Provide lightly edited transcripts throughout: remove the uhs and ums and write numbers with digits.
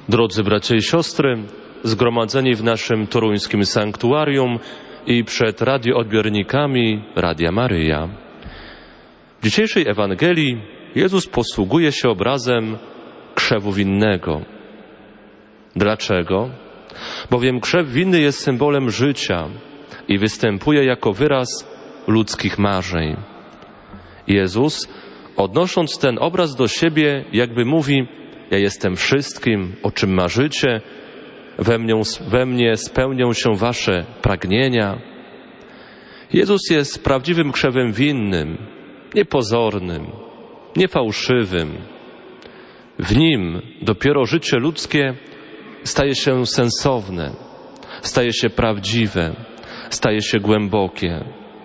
Drodzy bracia i siostry, zgromadzeni w naszym toruńskim sanktuarium i przed radioodbiornikami Radia Maryja. W dzisiejszej Ewangelii Jezus posługuje się obrazem krzewu winnego. Dlaczego? Bowiem krzew winny jest symbolem życia i występuje jako wyraz ludzkich marzeń. Jezus, odnosząc ten obraz do siebie, jakby mówi: ja jestem wszystkim, o czym marzycie, we mnie spełnią się wasze pragnienia. Jezus jest prawdziwym krzewem winnym, niepozornym, niefałszywym. W Nim dopiero życie ludzkie staje się sensowne, staje się prawdziwe, staje się głębokie.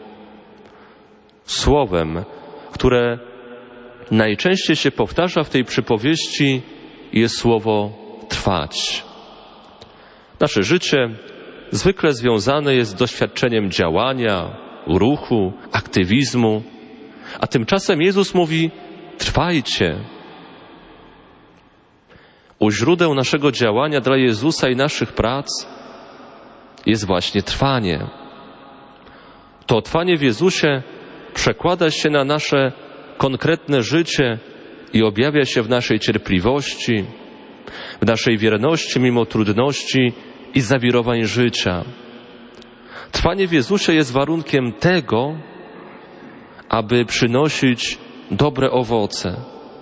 Słowem, które najczęściej się powtarza w tej przypowieści, jest słowo trwać. Nasze życie zwykle związane jest z doświadczeniem działania, ruchu, aktywizmu, a tymczasem Jezus mówi: trwajcie. U źródeł naszego działania dla Jezusa i naszych prac jest właśnie trwanie. To trwanie w Jezusie przekłada się na nasze konkretne życie i objawia się w naszej cierpliwości, w naszej wierności mimo trudności i zawirowań życia. Trwanie w Jezusie jest warunkiem tego, aby przynosić dobre owoce.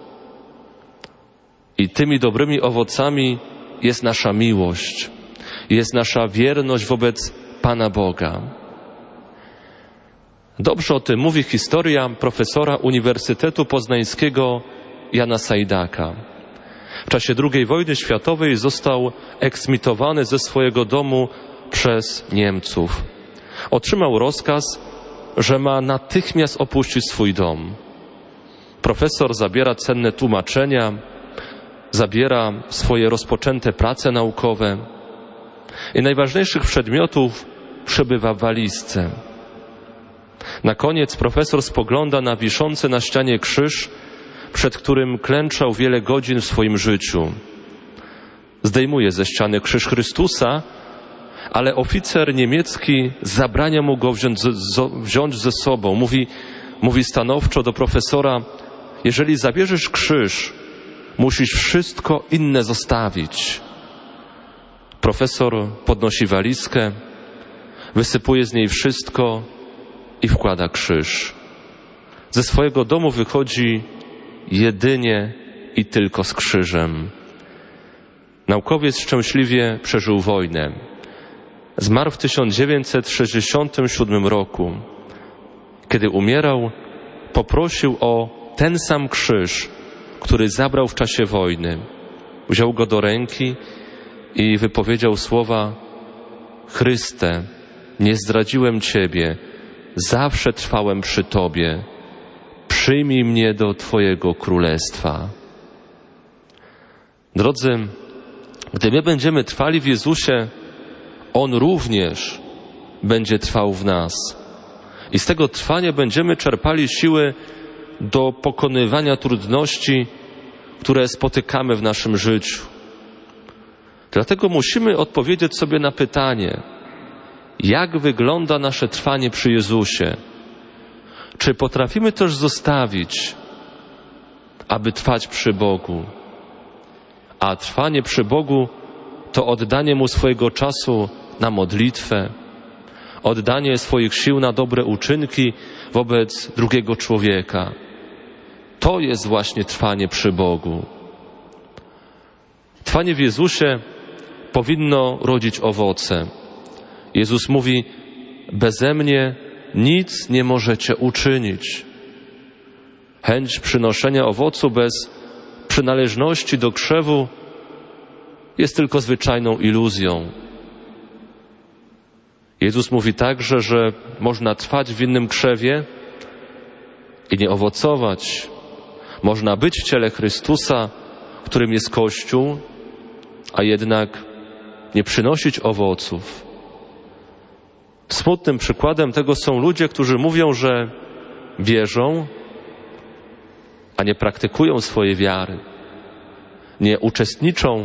I tymi dobrymi owocami jest nasza miłość, jest nasza wierność wobec Pana Boga. Dobrze o tym mówi historia profesora Uniwersytetu Poznańskiego Jana Sajdaka. W czasie II wojny światowej został eksmitowany ze swojego domu przez Niemców. Otrzymał rozkaz, że ma natychmiast opuścić swój dom. Profesor zabiera cenne tłumaczenia, zabiera swoje rozpoczęte prace naukowe i najważniejszych przedmiotów przebywa w walizce. Na koniec profesor spogląda na wiszący na ścianie krzyż, przed którym klęczał wiele godzin w swoim życiu. Zdejmuje ze ściany krzyż Chrystusa, ale oficer niemiecki zabrania mu go wziąć ze sobą. Mówi stanowczo do profesora: jeżeli zabierzesz krzyż, musisz wszystko inne zostawić. Profesor podnosi walizkę, wysypuje z niej wszystko i wkłada krzyż. Ze swojego domu wychodzi jedynie i tylko z krzyżem. Naukowiec szczęśliwie przeżył wojnę. Zmarł w 1967 roku. Kiedy umierał, poprosił o ten sam krzyż, który zabrał w czasie wojny. Wziął go do ręki i wypowiedział słowa: Chryste, nie zdradziłem Ciebie, zawsze trwałem przy Tobie. Przyjmij mnie do Twojego królestwa. Drodzy, gdy my będziemy trwali w Jezusie, On również będzie trwał w nas. I z tego trwania będziemy czerpali siły do pokonywania trudności, które spotykamy w naszym życiu. Dlatego musimy odpowiedzieć sobie na pytanie: jak wygląda nasze trwanie przy Jezusie? Czy potrafimy też zostawić, aby trwać przy Bogu? A trwanie przy Bogu to oddanie Mu swojego czasu na modlitwę, oddanie swoich sił na dobre uczynki wobec drugiego człowieka. To jest właśnie trwanie przy Bogu. Trwanie w Jezusie powinno rodzić owoce. Jezus mówi: beze mnie nic nie możecie uczynić. Chęć przynoszenia owocu bez przynależności do krzewu jest tylko zwyczajną iluzją. Jezus mówi także, że można trwać w innym krzewie i nie owocować. Można być w ciele Chrystusa, którym jest Kościół, a jednak nie przynosić owoców. Smutnym przykładem tego są ludzie, którzy mówią, że wierzą, a nie praktykują swojej wiary. Nie uczestniczą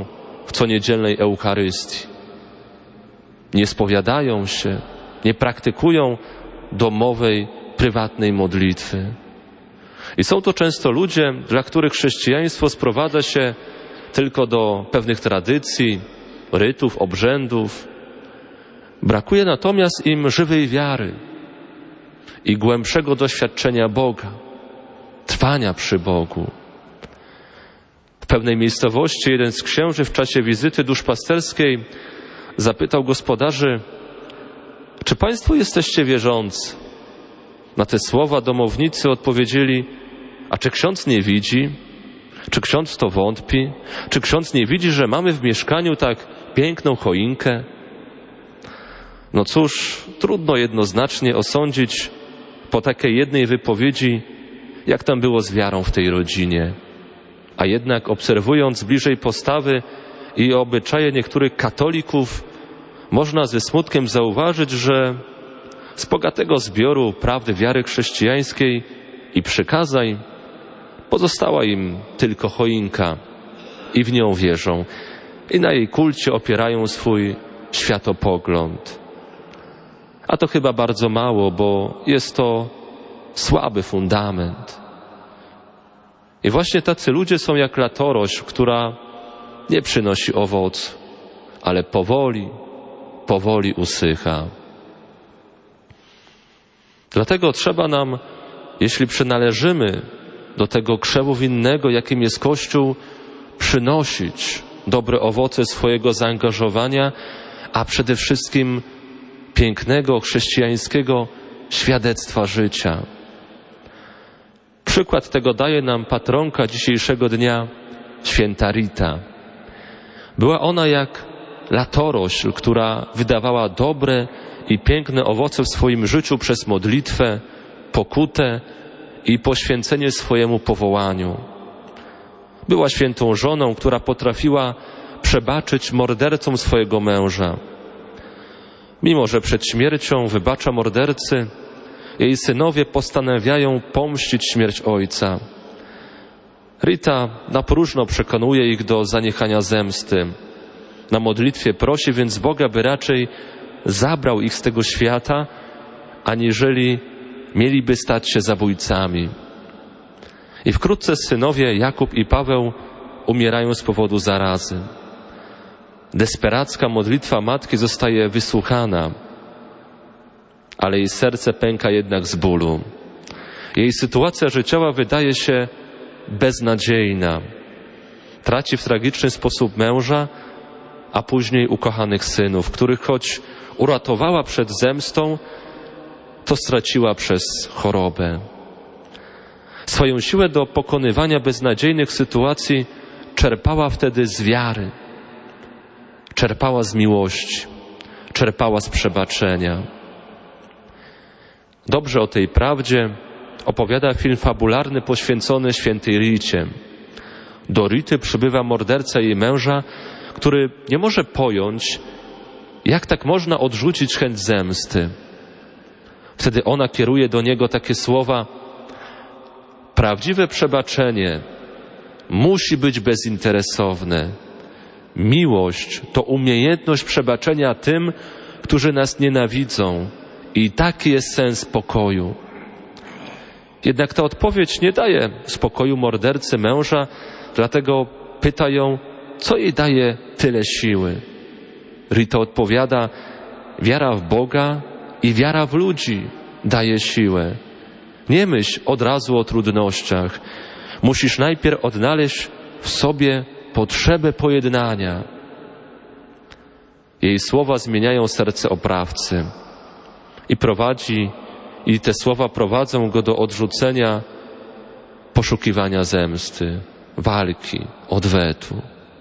w coniedzielnej Eucharystii. Nie spowiadają się, nie praktykują domowej, prywatnej modlitwy. I są to często ludzie, dla których chrześcijaństwo sprowadza się tylko do pewnych tradycji, rytów, obrzędów. Brakuje natomiast im żywej wiary i głębszego doświadczenia Boga, trwania przy Bogu. W pewnej miejscowości jeden z księży w czasie wizyty duszpasterskiej zapytał gospodarzy: czy państwo jesteście wierzący? Na te słowa domownicy odpowiedzieli: a czy ksiądz nie widzi? Czy ksiądz w to wątpi? Czy ksiądz nie widzi, że mamy w mieszkaniu tak piękną choinkę? No cóż, trudno jednoznacznie osądzić po takiej jednej wypowiedzi, jak tam było z wiarą w tej rodzinie. A jednak obserwując bliżej postawy i obyczaje niektórych katolików, można ze smutkiem zauważyć, że z bogatego zbioru prawdy wiary chrześcijańskiej i przykazań pozostała im tylko choinka i w nią wierzą i na jej kulcie opierają swój światopogląd. A to chyba bardzo mało, bo jest to słaby fundament. I właśnie tacy ludzie są jak latorośl, która nie przynosi owocu, ale powoli usycha. Dlatego trzeba nam, jeśli przynależymy do tego krzewu winnego, jakim jest Kościół, przynosić dobre owoce swojego zaangażowania, a przede wszystkim pięknego, chrześcijańskiego świadectwa życia. Przykład tego daje nam patronka dzisiejszego dnia, święta Rita. Była ona jak latorośl, która wydawała dobre i piękne owoce w swoim życiu przez modlitwę, pokutę i poświęcenie swojemu powołaniu. Była świętą żoną, która potrafiła przebaczyć mordercom swojego męża. Mimo że przed śmiercią wybacza mordercy, jej synowie postanawiają pomścić śmierć ojca. Rita na próżno przekonuje ich do zaniechania zemsty. Na modlitwie prosi więc Boga, by raczej zabrał ich z tego świata, aniżeli mieliby stać się zabójcami. I wkrótce synowie Jakub i Paweł umierają z powodu zarazy. Desperacka modlitwa matki zostaje wysłuchana, ale jej serce pęka jednak z bólu. Jej sytuacja życiowa wydaje się beznadziejna. Traci w tragiczny sposób męża, a później ukochanych synów, których choć uratowała przed zemstą, to straciła przez chorobę. Swoją siłę do pokonywania beznadziejnych sytuacji czerpała wtedy z wiary, czerpała z miłości, czerpała z przebaczenia. Dobrze o tej prawdzie opowiada film fabularny poświęcony świętej Ricie. Do Rity przybywa morderca jej męża, który nie może pojąć, jak tak można odrzucić chęć zemsty. Wtedy ona kieruje do niego takie słowa: prawdziwe przebaczenie musi być bezinteresowne. Miłość to umiejętność przebaczenia tym, którzy nas nienawidzą. I taki jest sens pokoju. Jednak ta odpowiedź nie daje spokoju mordercy męża, dlatego pyta ją, co jej daje tyle siły. Rita odpowiada: wiara w Boga i wiara w ludzi daje siłę. Nie myśl od razu o trudnościach. Musisz najpierw odnaleźć w sobie potrzebę pojednania. Jej słowa zmieniają serce oprawcy i te słowa prowadzą go do odrzucenia poszukiwania zemsty, walki, odwetu.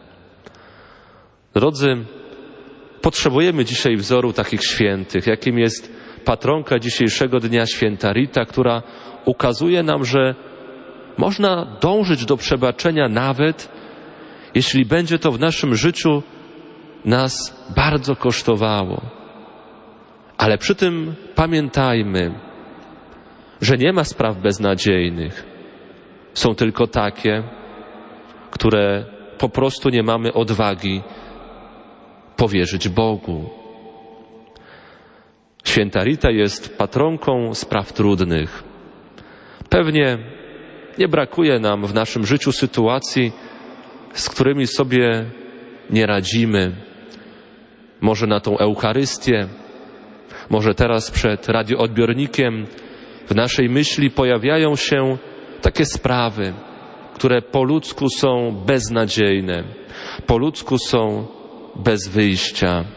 Drodzy, potrzebujemy dzisiaj wzoru takich świętych, jakim jest patronka dzisiejszego dnia, święta Rita, która ukazuje nam, że można dążyć do przebaczenia nawet, jeśli będzie to w naszym życiu nas bardzo kosztowało. Ale przy tym pamiętajmy, że nie ma spraw beznadziejnych. Są tylko takie, które po prostu nie mamy odwagi powierzyć Bogu. Święta Rita jest patronką spraw trudnych. Pewnie nie brakuje nam w naszym życiu sytuacji, z którymi sobie nie radzimy. Może na tą Eucharystię, może teraz przed radioodbiornikiem w naszej myśli pojawiają się takie sprawy, które po ludzku są beznadziejne, po ludzku są bez wyjścia.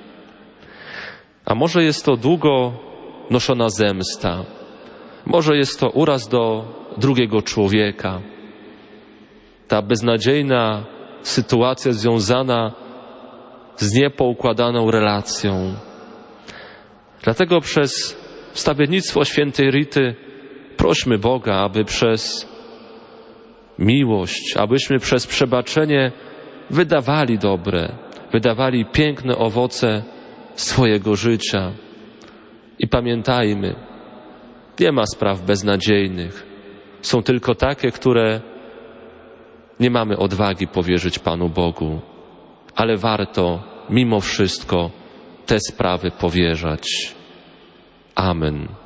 A może jest to długo noszona zemsta, może jest to uraz do drugiego człowieka. Ta beznadziejna sytuacja związana z niepoukładaną relacją. Dlatego przez wstawiennictwo świętej Rity prośmy Boga, aby przez miłość, abyśmy przez przebaczenie wydawali dobre, wydawali piękne owoce swojego życia. I pamiętajmy, nie ma spraw beznadziejnych. Są tylko takie, które nie mamy odwagi powierzyć Panu Bogu. Ale warto mimo wszystko te sprawy powierzać. Amen.